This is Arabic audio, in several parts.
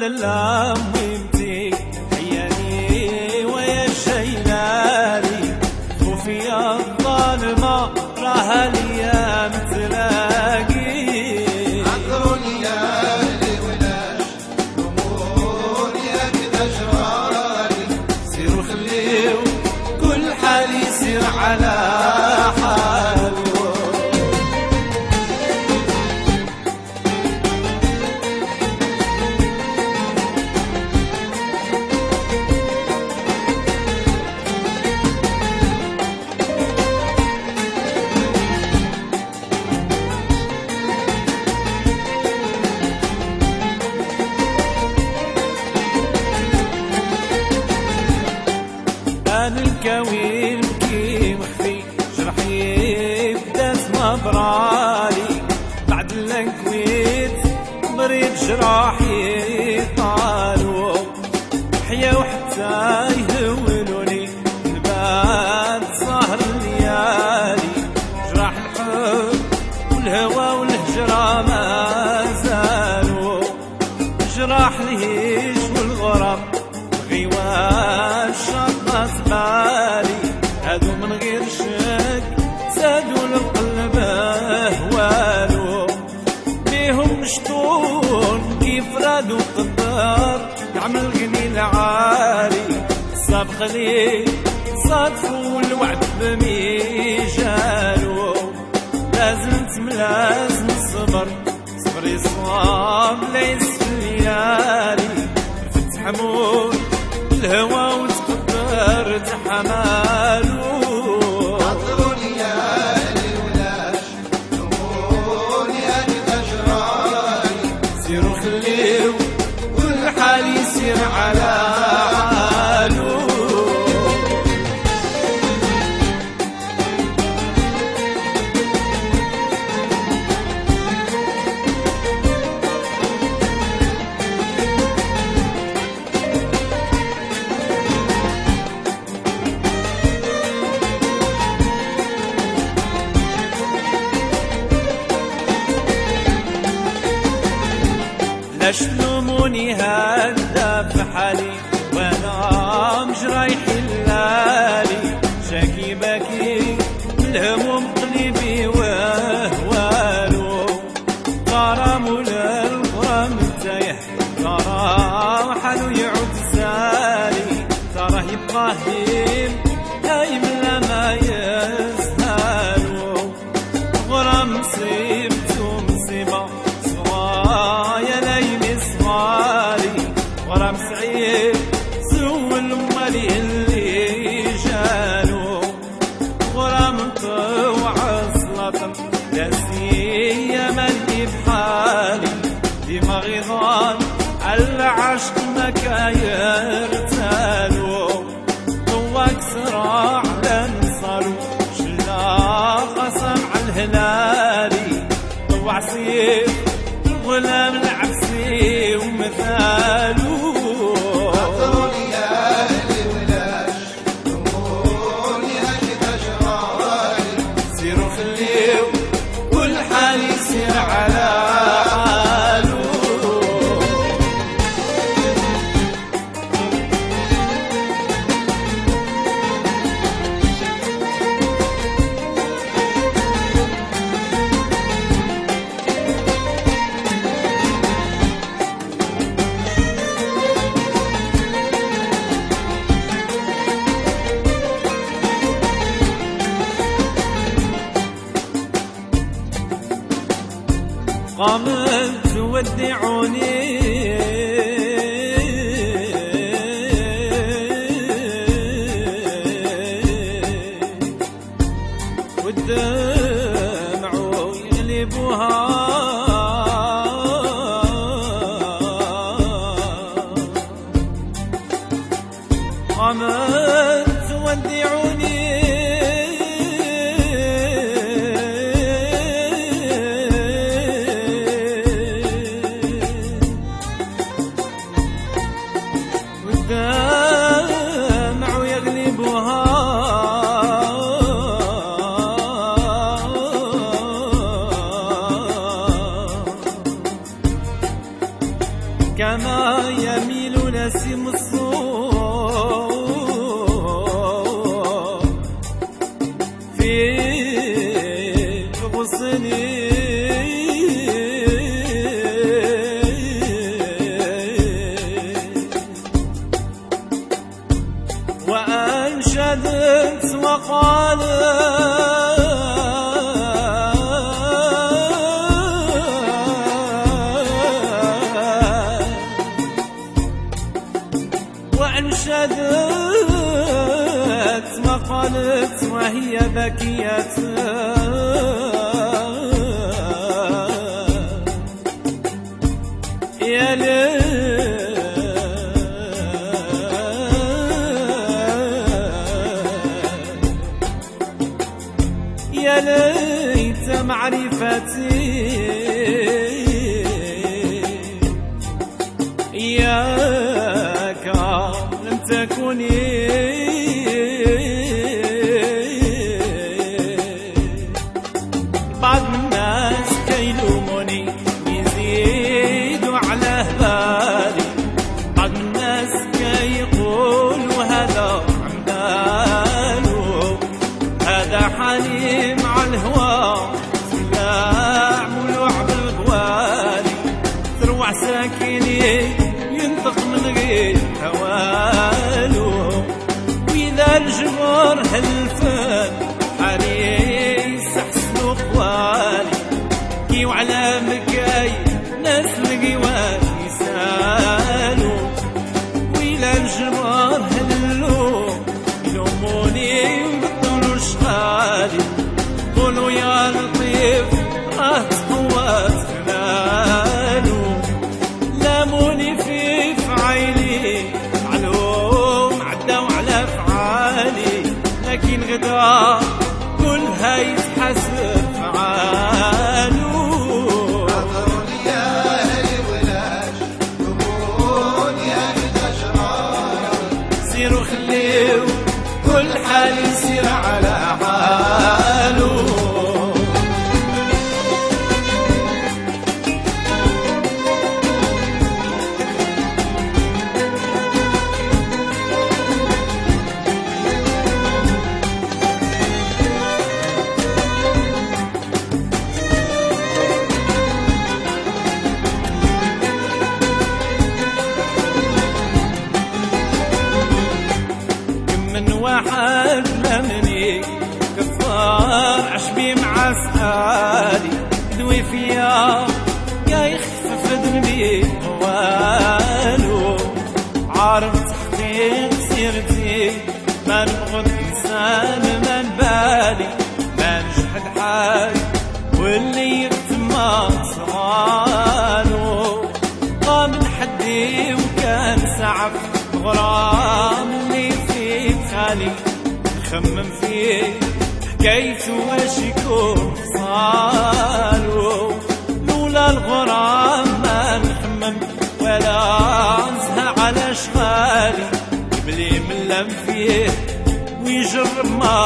اللام ويمتي حياني ويا الشيلاني خوفي يا الظالمة راها الايام تلاقي عذروني يا اللي ولاش اموري هكذا جرالي سيروا خليو كل حال يسير على حاله الكوين بكي مخفي جرحي بدات مبرالي بعد الانكويت مريض جراحي طالوا حيا وحتى يهولوني الباب سهر الليالي جراح الحب والهوى والهجرة ما زالوا جراح الهيج والغرام غيوان شطت بالي هادو من غير شك زادوا للقلب اهوالو بيهم مشطون كيف رادوا قدار يعمل قليل عالي سابق لي صادفوا الوعد بميجالو لازم ملازم الصبر صبري صاب ليس الليالي تحمل الهوى وتقدر تحملو عذروني يا اللي ولاش اموري هكذا جرالي سيروا خليو كل حال يسير على حالو لا تلوموني هذا في حالي وانا مجرايح اللالي شاكي باكي الهموم قلبي وهوالو غرام ولا الغرام تايه ترى حالو يعود سالي تراه يبقى هيم هايم لا ما يسهالو غرام مصيبته مصيبه غرام سعيد سول مالي اللي جالو غرام طوع صلاة لا سيما اللي بحالي ديما غيظان على عشق ما كايرتالو طواك صراع لا نصالو شلا قسم على الهلالي طوع سيف الغلام العبسي ومثالو عذروني يا اللي ولاش اموري هكذا جرالي سيروا خليو كل حال يسير على حالو قامت تودعوني والدمع يغلبها قامت تودعوني كما جميل ونسيم الصور في غصني وأنشدت وقالت وأنشدت وقالت وهي بكية يا يا ليت معرفتي إياك لم تكوني بعض الناس كيلوموني يزيدوا على هبالي بعض الناس كيقولوا هذا عمدانو هذا حالي مع الهوى سلاح ولعب الغوالي تروع ساكني ينطق من غير هوالو وإذا الجمهور هالفن حالي يستحسنوا قوالي كي وعلى مكاي ناس القوال يسالوا وإذا الجمهور هلو يلوموني ويبطلوا شغالي قولوا يا لطيف راه تقوات خلالو لاموني في فعيلي معلوم عداو على فعالي لكن غدا كلها يتحسب فعالو عطروني يا أهل ولاش قوموني أهل أشرار سيروا خليو كل حال يسير على حالو من واحد لمني كفار عشبي مع سؤالي دوي فيا يا يخفف ذنبي والو عارف تحقيق سيرتي ما نبغض انسان ما نبالي ما نجحد حالي واللي يتما صغالو قام حدي وكان سعف غرام اللي خالي نخمم فيه حكايته واش يكون صالو لولا الغرام ما نخمم ولا نزهى على شغالي بلي ملم فيه ويجرب ما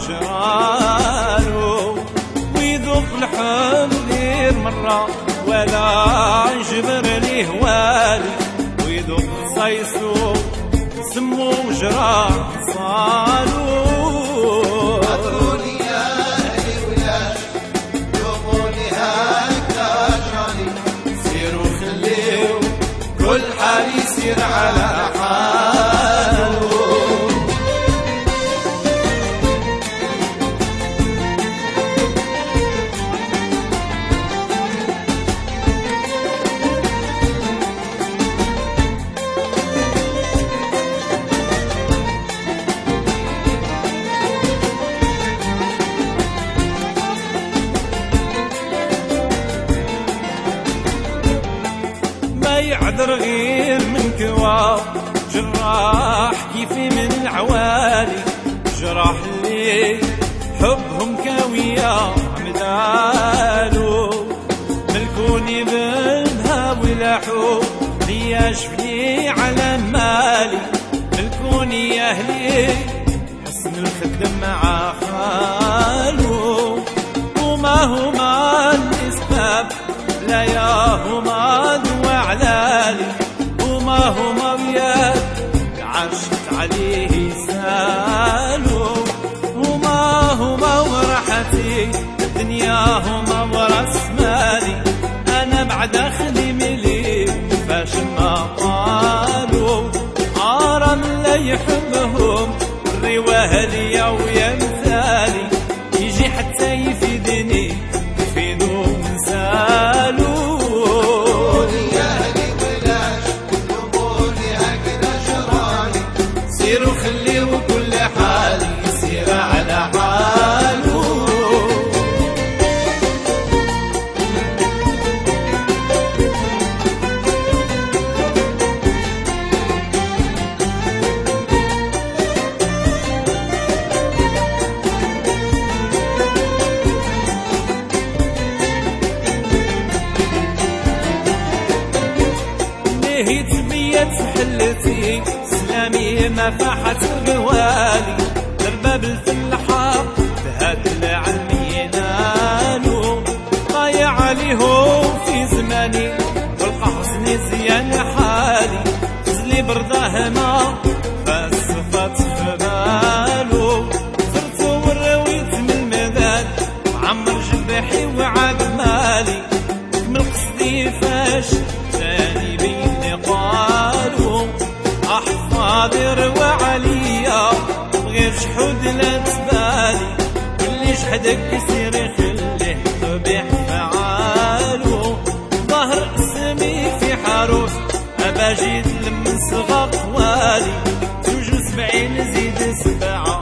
جرالو ويذوق الحب غير مرة ولا يجبر ليه والي ويذوق صيصو سمو جراح صالو عطروني يا أهل ولاش قوموني هكا أشراري سيروا خليو كل حال يسير على حالو يعذر غير من كوا جراح كيفي من العوالي جراح اللي حبهم كاوية مدالو ملكوني بالها ولاحو ليا شفني على مالي ملكوني يا اهلي حسن الخدم مع خالو وما الاسباب لا يا هما دوا علالي وما هم عاشت عليه سالو هما ورحتي الدنيا هما وراس مالي انا بعد اخلي ملي فاش ما قالوا عارم لا يحبهم الرواه ليا ويا مثالي يجي حتى يفيدني يفيدو مثالو سيروا خليوا كل حالي يسير على حاله نهيت بيا حلتي سلامي ما فاحت القوالي درباب الفلاحة بهدل علمي نالو ضايع عليهم في زماني والقى حزني زيان حالي زلي برضاه ما فالصفات في بالو صرت ورويت من المداد وعمر جبحي وعاد مالي كمل قصدي فاش جاني بيني قالوا حاضر وعليا غير شحود لا تبالي كل جحدك يصير يخليه طبيح فعالو ظهر اسمي في حروف ابا جيت لمن صغى قوالي 72 زيد 7